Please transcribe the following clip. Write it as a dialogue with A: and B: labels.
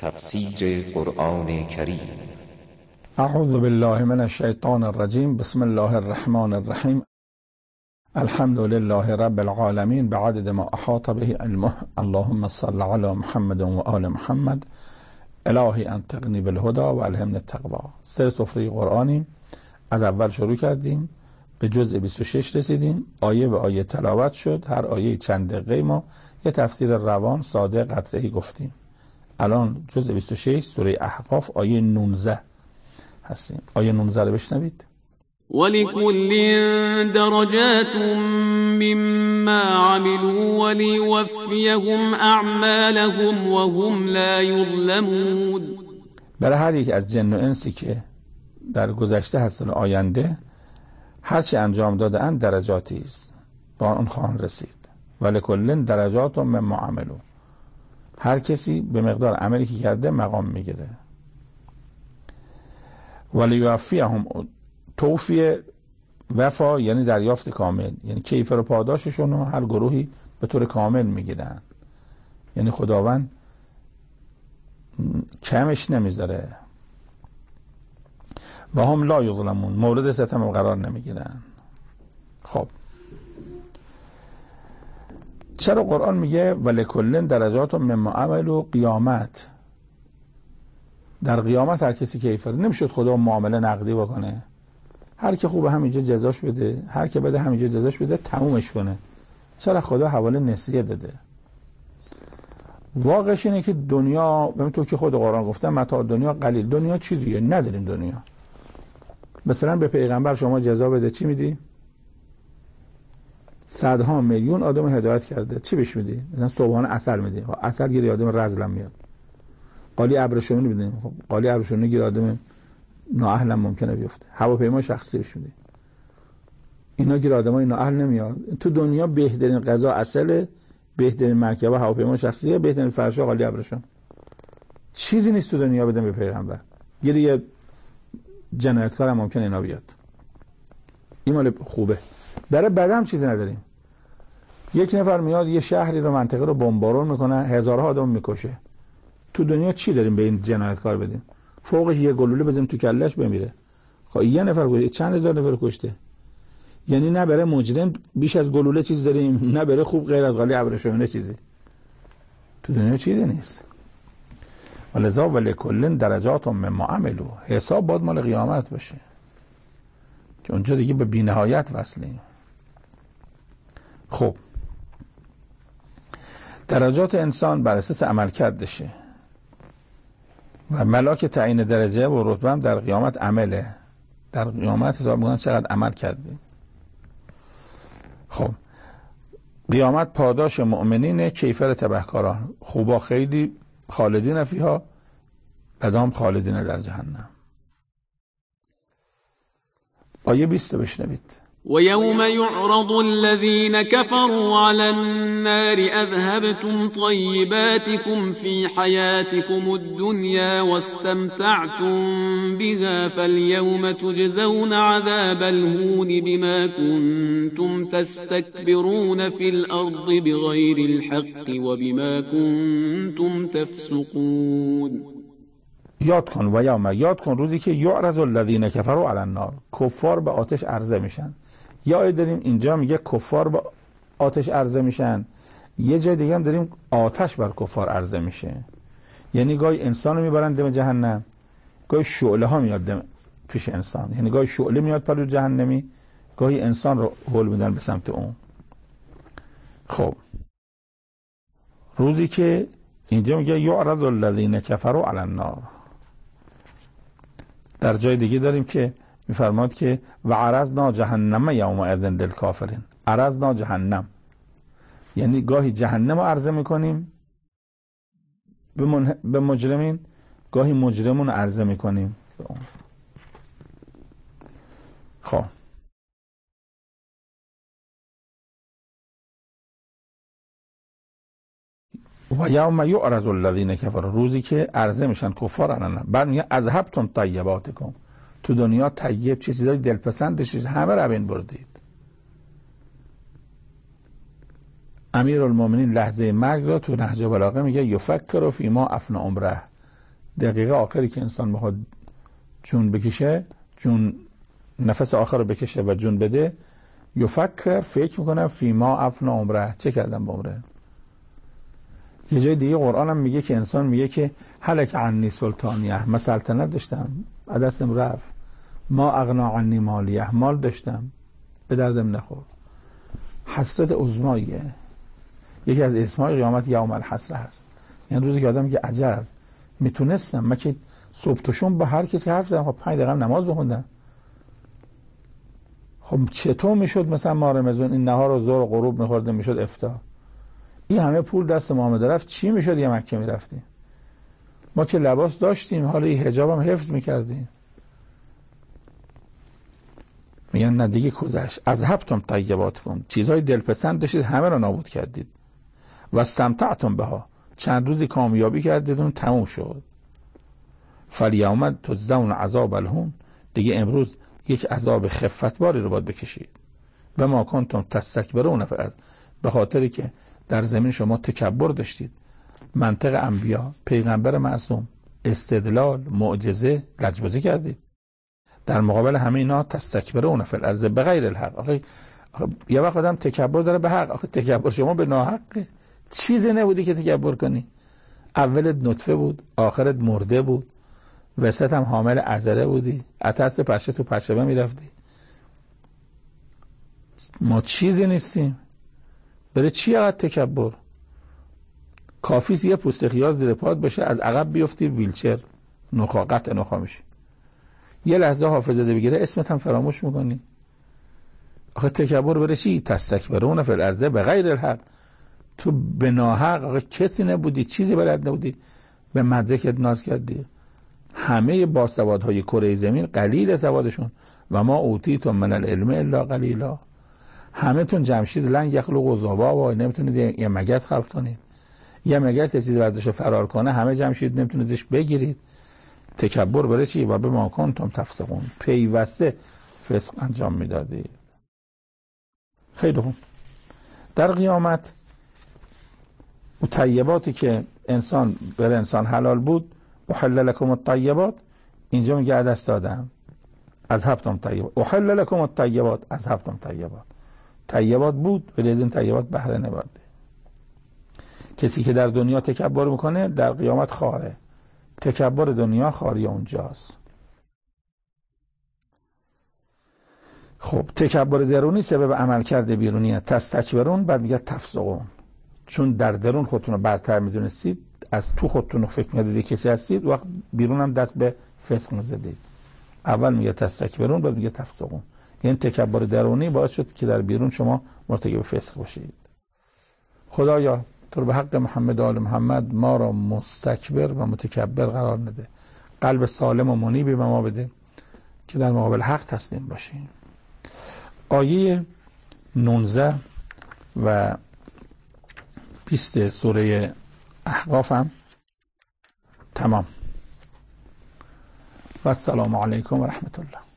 A: تفسیر قرآن کریم.
B: اعوذ بالله من الشیطان الرجیم. بسم الله الرحمن الرحیم. الحمد لله رب العالمین بعدد ما احاط به علمه. اللهم صل علی محمد و آل محمد. الهی انت اغنی بالهدى و الهمنا التقوی. سر سفره قرآنیم. از اول شروع کردیم، به جزء 26 رسیدیم، آیه به آیه تلاوت شد. هر آیه چند دقیقه ما یه تفسیر روان ساده قطعه‌ای گفتیم. الان جزء 26 سوره احقاف آیه 19 هستیم. آیه 19 رو بشنوید.
C: ولكل درجات مما عملوا وليوفيهم اعمالهم وهم لا يظلمون.
B: برای هر یک از جن و انسی که در گذشته هست و آینده هر چی انجام داده اند درجاتی است، با آن خواهند رسید. ولکل درجات مما عملوا، هر کسی به مقدار عملی که کرده مقام میگیره. ولیوفیهم، توفیه وفا یعنی دریافت کامل، یعنی کیفر و پاداششون رو هر گروهی به طور کامل میگیرن، یعنی خداوند کمش نمیذاره. و هم لا یظلمون، مورد ستم قرار نمیگیرن. خب چرا قرآن میگه ولکل درجات مما عملوا؟ قیامت، در قیامت هر کسی کیفر، نمیشد خدا معامله نقدی بکنه، هر که خوبه همینجا جزاش بده، هر که بده همینجا جزاش بده، تمومش کنه. چرا خدا حواله نسیه داده؟ واقعش اینه که دنیا، همونطور که خود قرآن گفته، متاع دنیا قلیل. دنیا چیزیه، نداریم دنیا. مثلا به پیغمبر شما جزا بده، چی میدی؟ صدها میلیون آدم هدایت کرده، چی بهش میدی؟ مثلا صبحانه عسل میدی، عسل گیری آدم رذلم میاد. قالی ابریشمی میدیم، خب قالی ابریشمی گیری آدم نااهلم ممکنه بیفته. هواپیما شخصی بهش میدی، اینا گیری آدمای نااهل نمیاد. تو دنیا بهترین غذا عسل، بهترین مرکبه هواپیما شخصیه، بهترین فرشا قالی ابریشم. چیزی نیست تو دنیا بدن به پیغمبر. گیری یه جنایتکار هم ممکنه اینا بیاد. این مال خوبه. برای بدم چیزی نداریم. یک نفر میاد یه شهری رو، منطقه رو بمبارون میکنه، هزارها آدم میکشه. تو دنیا چی داریم به این جنایتکار بدیم؟ فوقش یه گلوله بزنیم تو کلهش بمیره. خب یه نفر کشته، چند هزار نفر کشته. یعنی نه برای مجرم بیش از گلوله چیز داریم، نه برای خوب غیر از قالی ابریشمی چیزی. تو دنیا چیزی نیست. ولذا ولکل درجات مما عملوا، حساب باید مال قیامت باشه که اونجا دیگه به بی‌نهایت وصلیم. خب درجات انسان بر اساس عمل کردشه و ملاک تعیین درجه و رتبه هم در قیامت عمله. در قیامت حساب میکنن چقدر عمل کردی. خب قیامت پاداش مؤمنین، کیفر تبهکاران. خوبا خیلی خالدین فیها، بدام خالدین در جهنم. آیه 20 بشنوید.
C: ويوم يعرض الذين كفروا على النار أذهبتم طيباتكم في حياتكم الدنيا واستمتعتم بها فاليوم تجزون عذاب الهون بما كنتم تستكبرون في الأرض بغير الحق وبما كنتم تفسقون.
B: یاد کن و یاد کن روزی که یعرض الذین کفروا علی النار، کفار به آتش عرضه میشن. یا داریم اینجا میگه کفار به آتش عرضه میشن، یه جای دیگه هم داریم آتش بر کفار عرضه میشه. یعنی گاهی انسانو میبرن دم جهنم، گاهی شعله ها میاد دم پیش انسان. یعنی گاهی شعله میاد پلو جهنمی، گاهی انسان رو هول میدن به سمت اون. خب روزی که اینجا میگه یعرض الذین کفروا علی النار، در جای دیگه داریم که میفرماد که و عرضنا جهنم یومئذ للکافرین. عرضنا جهنم یعنی گاهی جهنم رو عرضه میکنیم به مجرمین، گاهی مجرمون عرضه میکنیم به اون. خب و یوم یعرض الذین کفروا، روزی که عرضه میشن کفار علنا. بعد میگه اذهبتم طیباتکم، تو دنیا طیب چیزای دلپسند چیز همه رو بین بردید. امیرالمومنین لحظه مرگ را تو نهج بلاغه میگه یفکر فی ما افنا عمره، دقیقه آخری که انسان میخواد جون بکشه، جون نفس آخر رو بکشه و جون بده، فکر میکنه فیما افنا عمره، چه کردم با عمره. یه جای دیگه قرآن هم میگه که انسان میگه که هلک عنی سلطانیه، من سلطنت داشتم دستم رفت، ما اغنا عنی مالیه، مال داشتم به دردم نخورد. حسرت عظماییه. یکی از اسمای قیامت یوم الحسره هست، یعنی روزی که آدم میگه عجب میتونستم، من که صبح تا شام با هر کسی حرف زدم، خب 5 دقیقه نماز بخوندم، خب چطور میشد مثلا ما رمضان این نهار و ظهر و غروب میخوردیم میشد افطار، این همه پول دست محمد رفت، چی میشد یه مکه میرفتیم؟ ما که لباس داشتیم، حالا این حجاب هم حفظ میکردیم. میگن نه دیگه گذشت. اذهبتم طیباتکم، چیزهای دلپسند داشتید همه رو نابود کردید. و استمتعتم بها، چند روزی کامیابی کردید اون تموم شد. فالیوم تجزون عذاب الهون، دیگه امروز یک عذاب خفتباری رو باید بکشید. به ما کنتم تستکبرون فی الارض، به خاطری که در زمین شما تکبر داشتید. منطق انبیا، پیغمبر معصوم، استدلال، معجزه، لجبازی کردید. در مقابل همه اینا تستکبرون فی الارض بغیر الحق. آخه یه وقت آدم تکبر داره به حق، آخه تکبر شما به ناحقه. چیزی نبودی که تکبر کنی. اولت نطفه بود، آخرت مرده بود، وسط هم حامل عذره بودی، اترس پشه تو پشبه میرفتی. ما چیزی نیستیم، برای چی قد تکبر؟ کافیست یه پوست خیار زیر پات باشه، از عقب بیفتی ویلچر، قطع نخا میشی. یه لحظه حافظه بگیره اسمت هم فراموش میکنی. آخه تکبر برای چی؟ تستکبرون فی الارض بغیر الحق. تو به ناحق، آخه کسی نبودی، چیزی بلد نبودی، به مدرکت ناز کردی. همه باسوادهای کره زمین قلیل سوادشون، و ما اوتیتم من العلم الا قلیلا. همه تون جمشید لنگ یخلق ذبابا، و نمیتونید یه مگس خلق کنید. یه مگس یه چیزی برداشت فرار کنه، همه جمشید نمیتونید ازش بگیرید. تکبر برای چی؟ و به ما کنتم تفسقون، پیوسته فسق انجام میدادید. خیلی خوب. در قیامت و طیباتی که برای انسان حلال بود، احل لکم الطیبات، اینجا میگه دست دادم، اذهبتم طیبات، احل لکم الطیبات، اذهبتم طیبات. طیبات بود ولی از این طیبات بهره نبرده. کسی که در دنیا تکبر میکنه در قیامت خاره. تکبر دنیا خاری اونجاست. خب تکبر درونی سبب عمل کرده بیرونیه. تستکبرون، بعد میگه تفسقون، چون در درون خودتون رو برتر میدونستید، از تو خودتون رو فکر می‌کردید کسی هستید، وقت بیرون هم دست به فسق می‌زدید. اول میگه تستکبرون، بعد میگه تفسقون. یعنی تکبر درونی باعث شد که در بیرون شما مرتکب فسق باشید. خدایا تو به حق محمد و آل محمد ما را مستکبر و متکبر قرار نده. قلب سالم و منیبی به ما بده که در مقابل حق تسلیم باشیم. آیه 19 و 20 سوره احقاف هم تمام. و السلام علیکم و رحمت الله.